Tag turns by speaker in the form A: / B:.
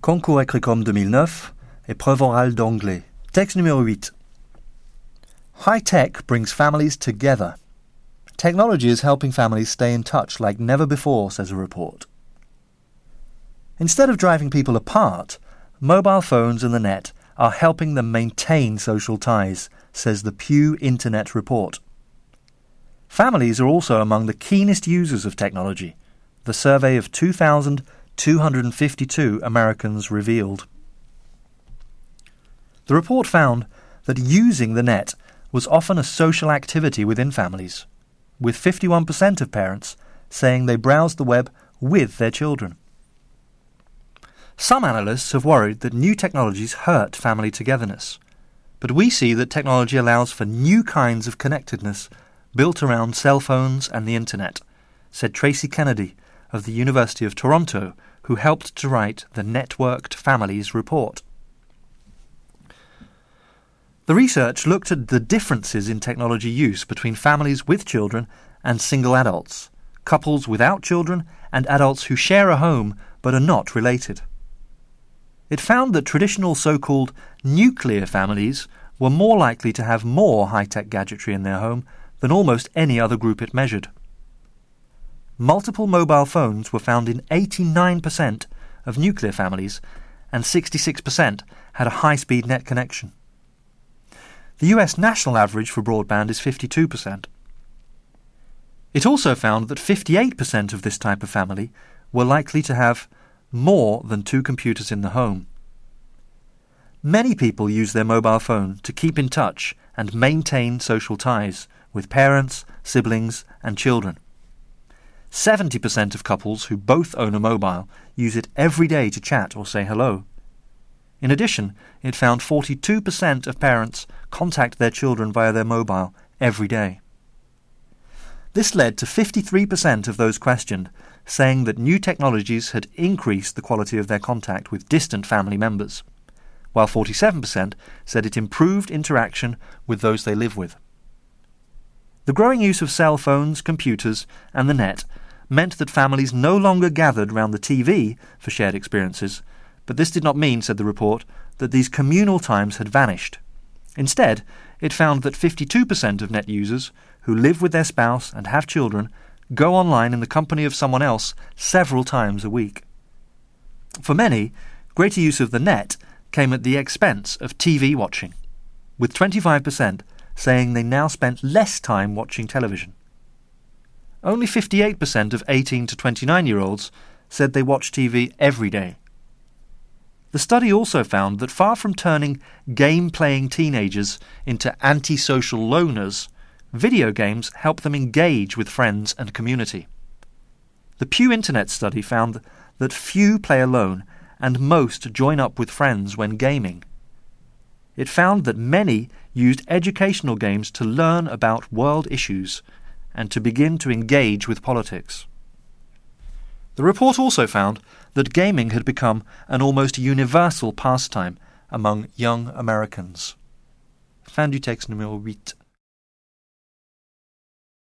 A: Concours Écrit-Com 2009, épreuve orale d'anglais. Texte numéro 8. High tech brings families together. Technology is helping families stay in touch like never before, says a report. Instead of driving people apart, mobile phones and the net are helping them maintain social ties, says the Pew Internet report. Families are also among the keenest users of technology, the survey of 2,252 Americans revealed. The report found that using the net was often a social activity within families, with 51% of parents saying they browsed the web with their children. Some analysts have worried that new technologies hurt family togetherness, but we see that technology allows for new kinds of connectedness built around cell phones and the internet, said Tracy Kennedy of the University of Toronto, who helped to write the Networked Families report. The research looked at the differences in technology use between families with children and single adults, couples without children, and adults who share a home but are not related. It found that traditional so-called nuclear families were more likely to have more high-tech gadgetry in their home than almost any other group it measured. Multiple mobile phones were found in 89% of nuclear families, and 66% had a high-speed net connection. The US national average for broadband is 52%. It also found that 58% of this type of family were likely to have more than 2 computers in the home. Many people use their mobile phone to keep in touch and maintain social ties with parents, siblings, and children. 70% of couples who both own a mobile use it every day to chat or say hello. In addition, it found 42% of parents contact their children via their mobile every day. This led to 53% of those questioned saying that new technologies had increased the quality of their contact with distant family members, while 47% said it improved interaction with those they live with. The growing use of cell phones, computers, and the net meant that families no longer gathered round the TV for shared experiences, but this did not mean, said the report, that these communal times had vanished. Instead, it found that 52% of net users who live with their spouse and have children go online in the company of someone else several times a week. For many, greater use of the net came at the expense of TV watching, with 25% saying they now spent less time watching television. Only 58% of 18 to 29-year-olds said they watch TV every day. The study also found that far from turning game-playing teenagers into antisocial loners, video games help them engage with friends and community. The Pew Internet study found that few play alone and most join up with friends when gaming. It found that many used educational games to learn about world issues and to begin to engage with politics. The report also found that gaming had become an almost universal pastime among young Americans. Fin du texte numéro 8.